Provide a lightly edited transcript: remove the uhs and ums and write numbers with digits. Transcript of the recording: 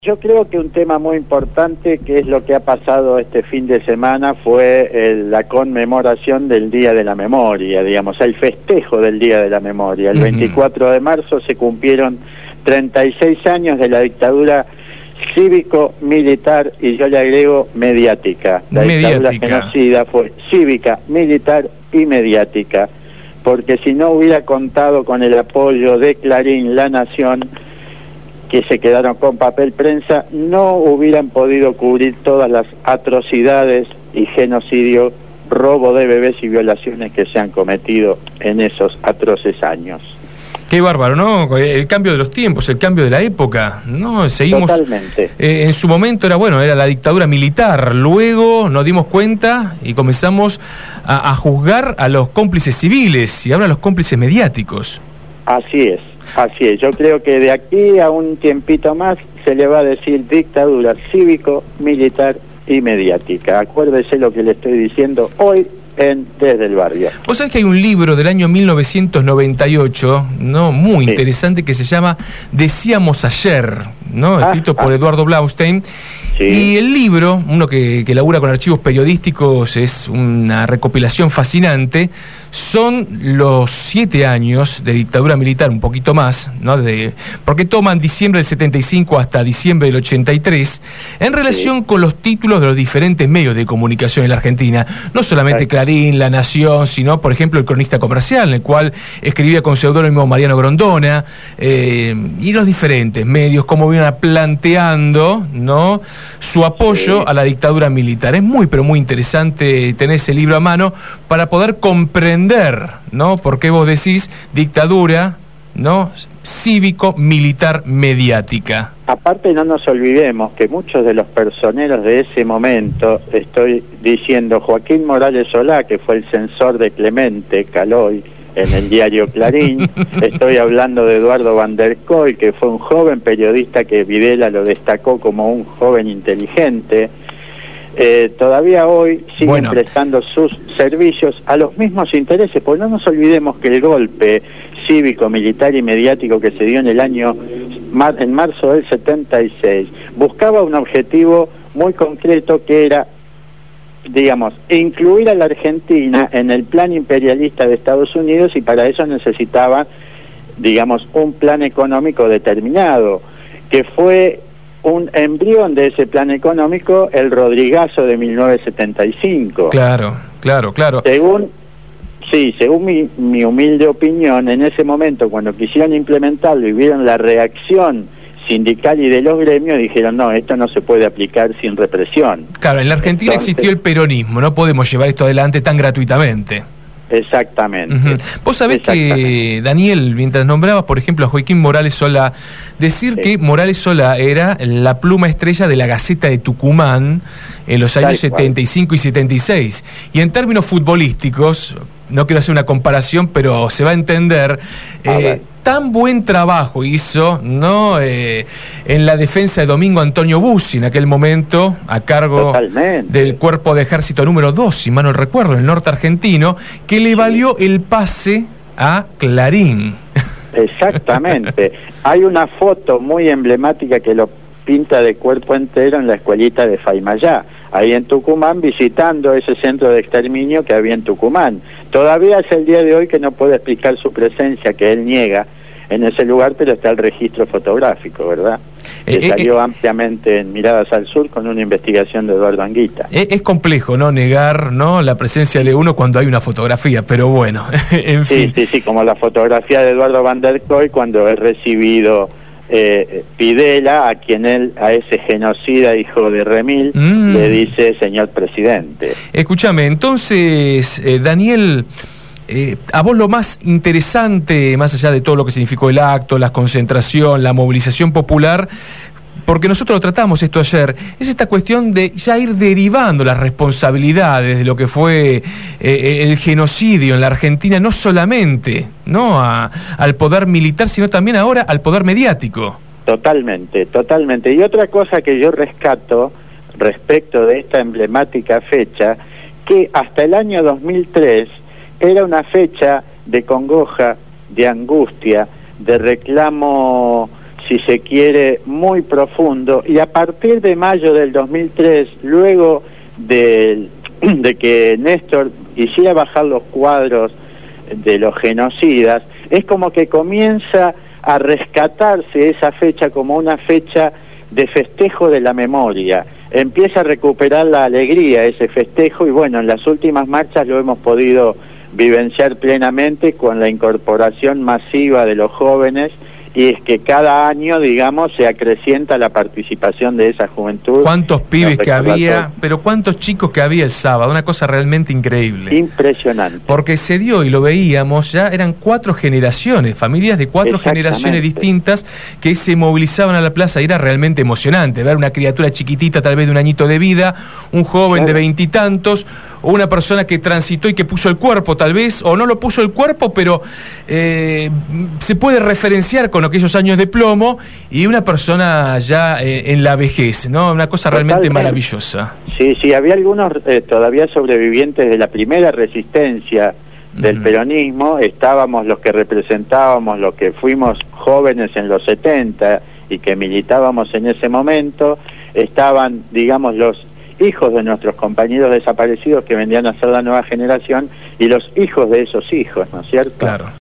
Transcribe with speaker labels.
Speaker 1: Yo creo que un tema muy importante, que es lo que ha pasado este fin de semana, fue la conmemoración del Día de la Memoria, digamos, el festejo del Día de la Memoria. El 24 de marzo se cumplieron 36 años de la dictadura cívico-militar, y yo le agrego mediática. La dictadura genocida fue cívica, militar y mediática, porque si no hubiera contado con el apoyo de Clarín, La Nación, que se quedaron con papel prensa, no hubieran podido cubrir todas las atrocidades y genocidio, robo de bebés y violaciones que se han cometido en esos atroces años.
Speaker 2: Qué bárbaro, ¿no? El cambio de los tiempos, el cambio de la época, ¿no? Seguimos.
Speaker 1: Totalmente.
Speaker 2: En su momento era la dictadura militar, luego nos dimos cuenta y comenzamos a juzgar a los cómplices civiles y ahora a los cómplices mediáticos.
Speaker 1: Así es. Así es, yo creo que de aquí a un tiempito más se le va a decir dictadura cívico, militar y mediática. Acuérdese lo que le estoy diciendo hoy en Desde el Barrio.
Speaker 2: Vos sabés que hay un libro del año 1998, ¿no? Muy interesante, que se llama Decíamos ayer, ¿no? Escrito por Eduardo Blaustein. Sí. Y el libro, uno que labura con archivos periodísticos, es una recopilación fascinante. Son los 7 años de dictadura militar, un poquito más, ¿no? Porque toman diciembre del 75 hasta diciembre del 83, en relación con los títulos de los diferentes medios de comunicación en la Argentina. No solamente Clarín, La Nación, sino, por ejemplo, el Cronista Comercial, en el cual escribía con seudónimo Mariano Grondona, y los diferentes medios, cómo iban planteando, ¿no?, su apoyo a la dictadura militar. Es muy, pero muy interesante tener ese libro a mano para poder comprender, ¿no?, por qué vos decís dictadura, ¿no?, cívico-militar mediática.
Speaker 1: Aparte, no nos olvidemos que muchos de los personeros de ese momento, estoy diciendo Joaquín Morales Solá, que fue el censor de Clemente Caloy en el diario Clarín, estoy hablando de Eduardo Van der Koy, que fue un joven periodista que Videla lo destacó como un joven inteligente. Todavía hoy siguen prestando sus servicios a los mismos intereses, porque no nos olvidemos que el golpe cívico, militar y mediático que se dio en marzo del 76 buscaba un objetivo muy concreto, que era, digamos, incluir a la Argentina en el plan imperialista de Estados Unidos, y para eso necesitaba, digamos, un plan económico determinado, que fue un embrión de ese plan económico, el Rodrigazo de 1975.
Speaker 2: Claro.
Speaker 1: Según mi humilde opinión, en ese momento, cuando quisieron implementarlo y vieron la reacción sindical y de los gremios, dijeron, no, esto no se puede aplicar sin represión.
Speaker 2: Claro, en la Argentina existió el peronismo, no podemos llevar esto adelante tan gratuitamente.
Speaker 1: Exactamente.
Speaker 2: Vos sabés que, Daniel, mientras nombrabas, por ejemplo, a Joaquín Morales Solá, decir que Morales Solá era la pluma estrella de la Gaceta de Tucumán en los años 75 y 76. Y en términos futbolísticos, no quiero hacer una comparación, pero se va a entender, tan buen trabajo hizo, ¿no?, en la defensa de Domingo Antonio Bussi, en aquel momento, a cargo del Cuerpo de Ejército número 2, si mal no recuerdo, en el norte argentino, que le valió el pase a Clarín.
Speaker 1: Exactamente. Hay una foto muy emblemática que lo pinta de cuerpo entero en la escuelita de Faymayá, ahí en Tucumán, visitando ese centro de exterminio que había en Tucumán. Todavía es el día de hoy que no puede explicar su presencia, que él niega en ese lugar, pero está el registro fotográfico, ¿verdad? Que salió ampliamente en Miradas al Sur con una investigación de Eduardo Anguita.
Speaker 2: Es complejo, ¿no?, negar, ¿no?, la presencia de uno cuando hay una fotografía, pero bueno, en fin.
Speaker 1: Sí, como la fotografía de Eduardo Van der Koy cuando he recibido Videla, a ese genocida hijo de Remil, le dice señor presidente.
Speaker 2: Escúchame, entonces, Daniel, a vos lo más interesante, más allá de todo lo que significó el acto, la concentración, la movilización popular, porque nosotros lo tratamos esto ayer, es esta cuestión de ya ir derivando las responsabilidades de lo que fue el genocidio en la Argentina, no solamente, ¿no?, al poder militar, sino también ahora al poder mediático. Totalmente.
Speaker 1: Y otra cosa que yo rescato respecto de esta emblemática fecha, que hasta el año 2003 era una fecha de congoja, de angustia, de reclamo si se quiere, muy profundo, y a partir de mayo del 2003, luego de que Néstor hiciera bajar los cuadros de los genocidas, es como que comienza a rescatarse esa fecha como una fecha de festejo de la memoria. Empieza a recuperar la alegría ese festejo, y bueno, en las últimas marchas lo hemos podido vivenciar plenamente con la incorporación masiva de los jóvenes, y es que cada año, digamos, se acrecienta la participación de esa juventud.
Speaker 2: ¿Cuántos pibes que había? Pero cuántos chicos que había el sábado, una cosa realmente increíble.
Speaker 1: Impresionante.
Speaker 2: Porque se dio, y lo veíamos, ya eran 4 generaciones, familias de 4 generaciones distintas que se movilizaban a la plaza, y era realmente emocionante ver una criatura chiquitita, tal vez de un añito de vida, un joven de 20 y tantos, o una persona que transitó y que puso el cuerpo tal vez, o no lo puso el cuerpo, pero se puede referenciar con aquellos años de plomo, y una persona ya en la vejez, ¿no? Una cosa realmente maravillosa.
Speaker 1: Sí, sí, había algunos todavía sobrevivientes de la primera resistencia del peronismo. Estábamos los que representábamos, los que fuimos jóvenes en los 70 y que militábamos en ese momento. Estaban, digamos, los hijos de nuestros compañeros desaparecidos que vendrían a ser la nueva generación, y los hijos de esos hijos, ¿no es cierto?
Speaker 2: Claro.